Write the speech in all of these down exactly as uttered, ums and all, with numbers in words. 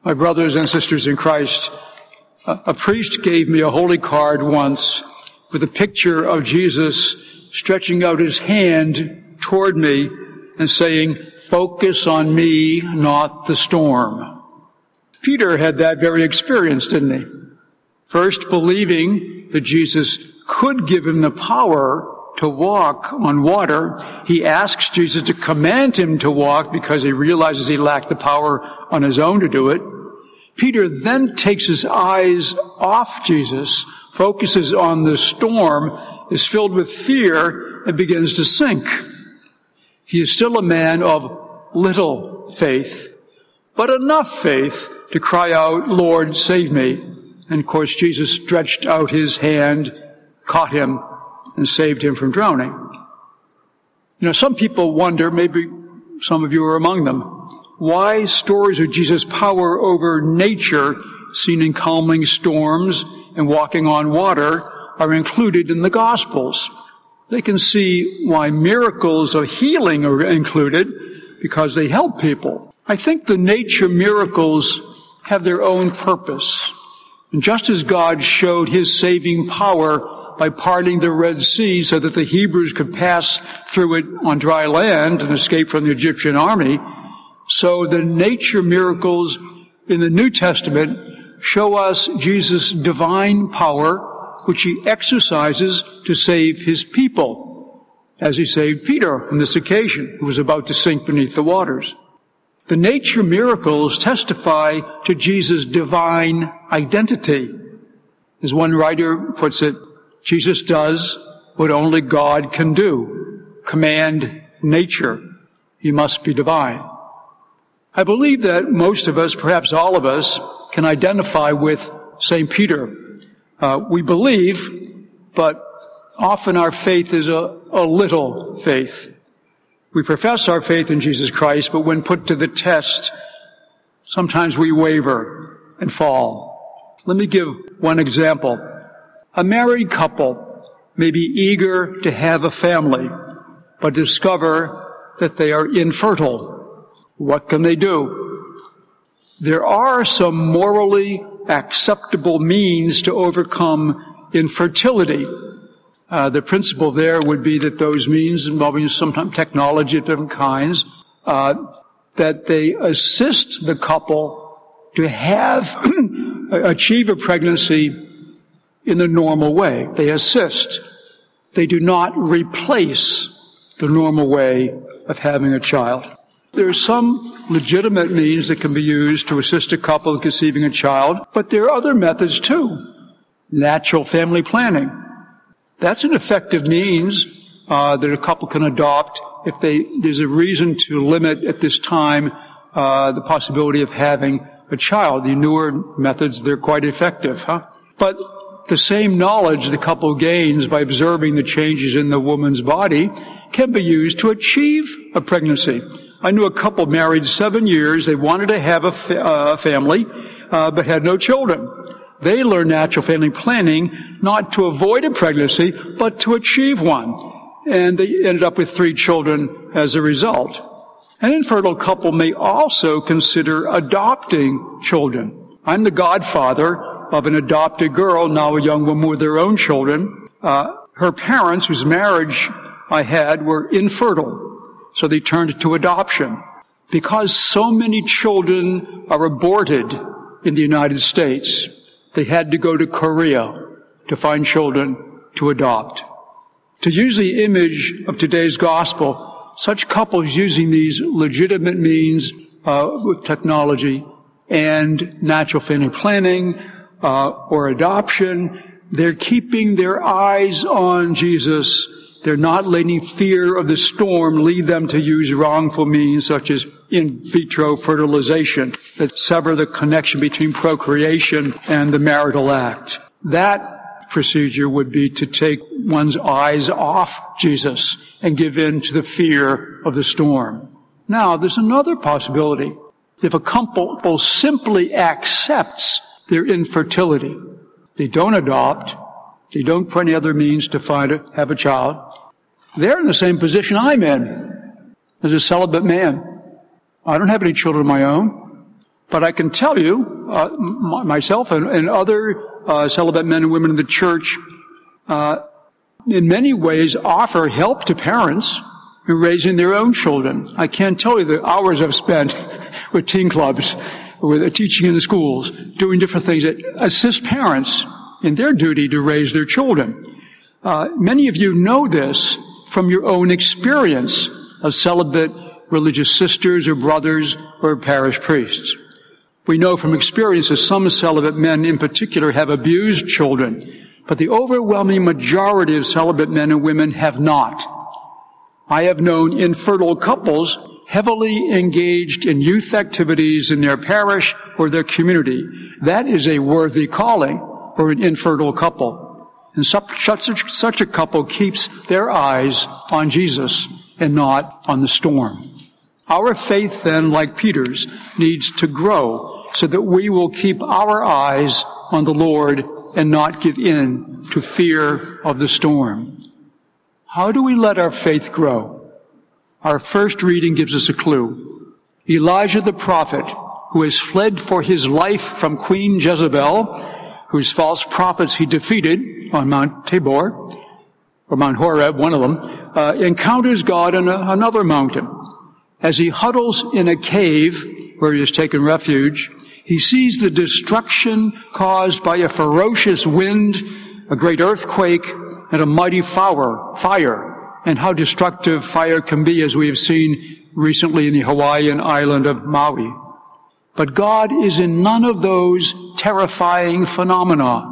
My brothers and sisters in Christ, a, a priest gave me a holy card once with a picture of Jesus stretching out his hand toward me and saying, "Focus on me, not the storm." Peter had that very experience, didn't he? First, believing that Jesus could give him the power to walk on water, he asks Jesus to command him to walk because he realizes he lacked the power on his own to do it. Peter then takes his eyes off Jesus, focuses on the storm, is filled with fear, and begins to sink. He is still a man of little faith, but enough faith to cry out, "Lord, save me." And of course, Jesus stretched out his hand, caught him, and saved him from drowning. You know, some people wonder, maybe some of you are among them, why stories of Jesus' power over nature, seen in calming storms and walking on water, are included in the Gospels. They can see why miracles of healing are included because they help people. I think the nature miracles have their own purpose. And just as God showed his saving power by parting the Red Sea so that the Hebrews could pass through it on dry land and escape from the Egyptian army, so the nature miracles in the New Testament show us Jesus' divine power, which he exercises to save his people, as he saved Peter on this occasion, who was about to sink beneath the waters. The nature miracles testify to Jesus' divine identity. As one writer puts it, Jesus does what only God can do, command nature. He must be divine. I believe that most of us, perhaps all of us, can identify with Saint Peter. Uh, we believe, but often our faith is a, a little faith. We profess our faith in Jesus Christ, but when put to the test, sometimes we waver and fall. Let me give one example. A married couple may be eager to have a family, but discover that they are infertile. What can they do? There are some morally acceptable means to overcome infertility. Uh, the principle there would be that those means, involving sometimes technology of different kinds, uh, that they assist the couple to have, achieve a pregnancy in the normal way. They assist. They do not replace the normal way of having a child. There are some legitimate means that can be used to assist a couple in conceiving a child, but there are other methods too. Natural family planning. That's an effective means uh, that a couple can adopt if they, there's a reason to limit at this time uh, the possibility of having a child. The newer methods, they're quite effective, huh? But the same knowledge the couple gains by observing the changes in the woman's body can be used to achieve a pregnancy. I knew a couple married seven years. They wanted to have a fa- uh, family, uh, but had no children. They learned natural family planning not to avoid a pregnancy, but to achieve one. And they ended up with three children as a result. An infertile couple may also consider adopting children. I'm the godfather of an adopted girl, now a young woman with her own children. Uh, her parents, whose marriage I had, were infertile, so they turned to adoption. Because so many children are aborted in the United States, they had to go to Korea to find children to adopt. To use the image of today's gospel, such couples using these legitimate means uh, with technology and natural family planning, Uh, or adoption, they're keeping their eyes on Jesus. They're not letting fear of the storm lead them to use wrongful means such as in vitro fertilization that sever the connection between procreation and the marital act. That procedure would be to take one's eyes off Jesus and give in to the fear of the storm. Now, there's another possibility. If a couple simply accepts their infertility, they don't adopt, they don't put any other means to find a, have a child, they're in the same position I'm in as a celibate man. I don't have any children of my own. But I can tell you, uh, m- myself and, and other uh, celibate men and women in the church, uh, in many ways offer help to parents in raising their own children. I can't tell you the hours I've spent with teen clubs, with teaching in the schools, doing different things that assist parents in their duty to raise their children. Uh, many of you know this from your own experience of celibate religious sisters or brothers or parish priests. We know from experience that some celibate men in particular have abused children, but the overwhelming majority of celibate men and women have not. I have known infertile couples heavily engaged in youth activities in their parish or their community. That is a worthy calling for an infertile couple. And such, such, such a couple keeps their eyes on Jesus and not on the storm. Our faith, then, like Peter's, needs to grow so that we will keep our eyes on the Lord and not give in to fear of the storm. How do we let our faith grow? Our first reading gives us a clue. Elijah the prophet, who has fled for his life from Queen Jezebel, whose false prophets he defeated on Mount Tabor, or Mount Horeb, one of them, uh, encounters God on a, another mountain. As he huddles in a cave where he has taken refuge, he sees the destruction caused by a ferocious wind, a great earthquake, and a mighty fire, fire, and how destructive fire can be, as we have seen recently in the Hawaiian island of Maui. But God is in none of those terrifying phenomena.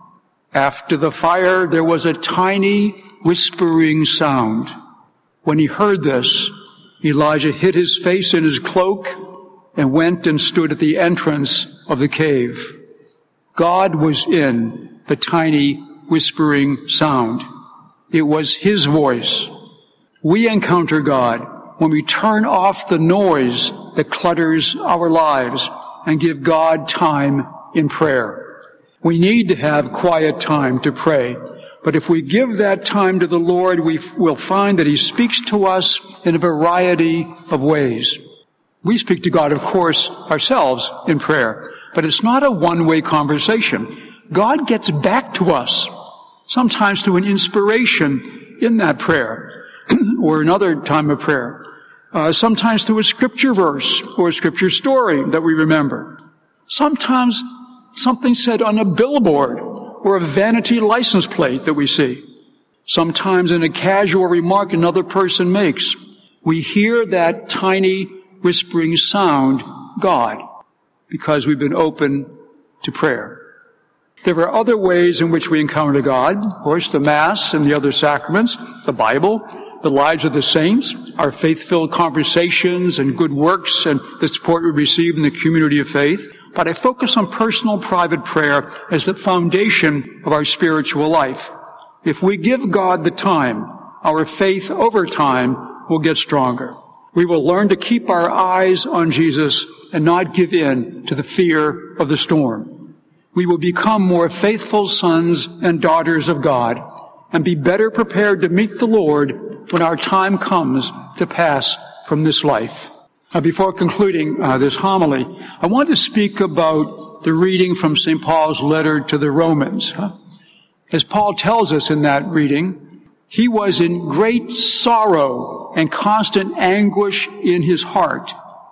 After the fire, there was a tiny whispering sound. When he heard this, Elijah hid his face in his cloak and went and stood at the entrance of the cave. God was in the tiny whispering sound. It was his voice. We encounter God when we turn off the noise that clutters our lives and give God time in prayer. We need to have quiet time to pray. But if we give that time to the Lord, we will find that he speaks to us in a variety of ways. We speak to God, of course, ourselves in prayer, but it's not a one-way conversation. God gets back to us, sometimes through an inspiration in that prayer or another time of prayer, uh, sometimes through a scripture verse or a scripture story that we remember, sometimes something said on a billboard or a vanity license plate that we see, sometimes in a casual remark another person makes. We hear that tiny whispering sound, God, because we've been open to prayer. There are other ways in which we encounter God. Of course, the Mass and the other sacraments, the Bible, the lives of the saints, our faith-filled conversations and good works, and the support we receive in the community of faith. But I focus on personal, private prayer as the foundation of our spiritual life. If we give God the time, our faith over time will get stronger. We will learn to keep our eyes on Jesus and not give in to the fear of the storm. We will become more faithful sons and daughters of God and be better prepared to meet the Lord when our time comes to pass from this life. Now, before concluding uh, this homily, I want to speak about the reading from Saint Paul's letter to the Romans. Huh? As Paul tells us in that reading, he was in great sorrow and constant anguish in his heart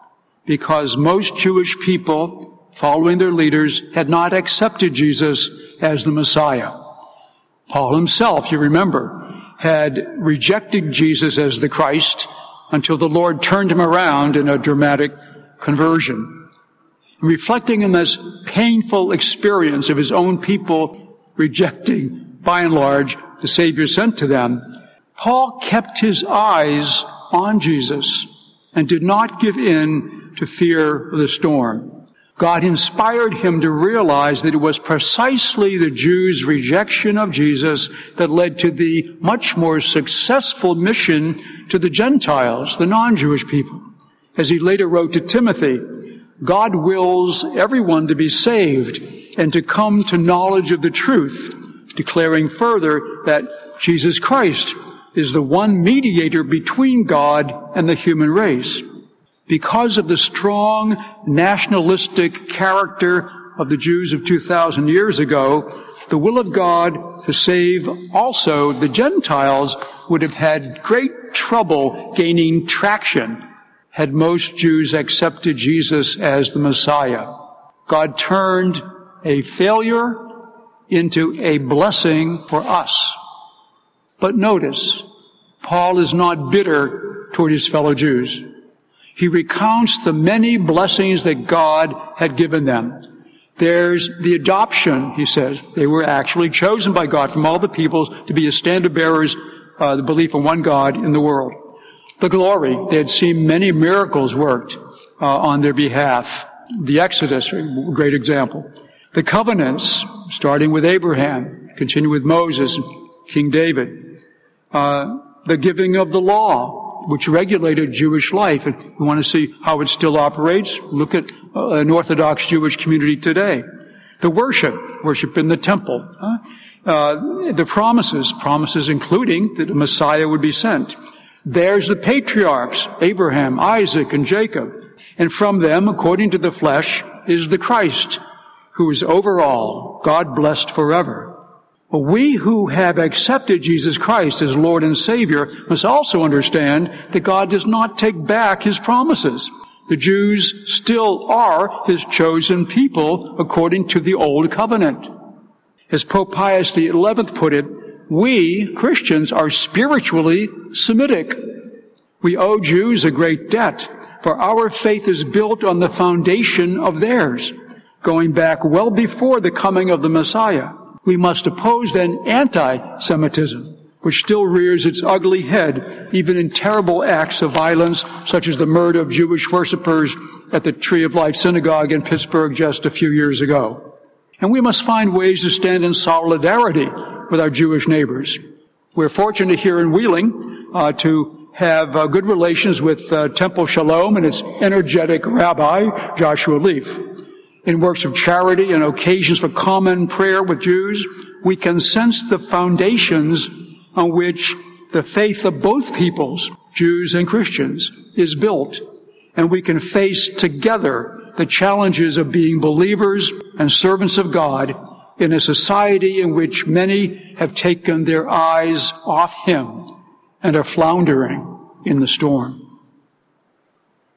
because most Jewish people, following their leaders, had not accepted Jesus as the Messiah. Paul himself, you remember, had rejected Jesus as the Christ until the Lord turned him around in a dramatic conversion. Reflecting on this painful experience of his own people rejecting, by and large, the Savior sent to them, Paul kept his eyes on Jesus and did not give in to fear of the storm. God inspired him to realize that it was precisely the Jews' rejection of Jesus that led to the much more successful mission to the Gentiles, the non-Jewish people. As he later wrote to Timothy, God wills everyone to be saved and to come to knowledge of the truth, declaring further that Jesus Christ is the one mediator between God and the human race. because of the strong nationalistic character of the Jews of two thousand years ago, the will of God to save also the Gentiles would have had great trouble gaining traction had most Jews accepted Jesus as the Messiah. God turned a failure into a blessing for us. But notice, Paul is not bitter toward his fellow Jews. He recounts the many blessings that God had given them. There's the adoption, he says. They were actually chosen by God from all the peoples to be as standard bearers, uh, the belief in one God in the world. The glory, they had seen many miracles worked uh, on their behalf. The Exodus, a great example. The covenants, starting with Abraham, continue with Moses, King David. Uh, the giving of the law, which regulated Jewish life. And we want to see how it still operates. Look at uh, an Orthodox Jewish community today. The worship, worship in the temple. Huh? Uh, the promises, promises including that the Messiah would be sent. There's the patriarchs, Abraham, Isaac, and Jacob. And from them, according to the flesh, is the Christ, who is over all, God blessed forever. But we who have accepted Jesus Christ as Lord and Savior must also understand that God does not take back his promises. The Jews still are his chosen people according to the Old Covenant. As Pope Pius the eleventh put it, we, Christians, are spiritually Semitic. We owe Jews a great debt, for our faith is built on the foundation of theirs, going back well before the coming of the Messiah. We must oppose then anti-Semitism, which still rears its ugly head, even in terrible acts of violence, such as the murder of Jewish worshipers at the Tree of Life Synagogue in Pittsburgh just a few years ago. And we must find ways to stand in solidarity with our Jewish neighbors. We're fortunate here in Wheeling uh, to have uh, good relations with uh, Temple Shalom and its energetic rabbi, Joshua Leaf. In works of charity and occasions for common prayer with Jews, we can sense the foundations on which the faith of both peoples, Jews and Christians, is built. And we can face together the challenges of being believers and servants of God in a society in which many have taken their eyes off him and are floundering in the storm.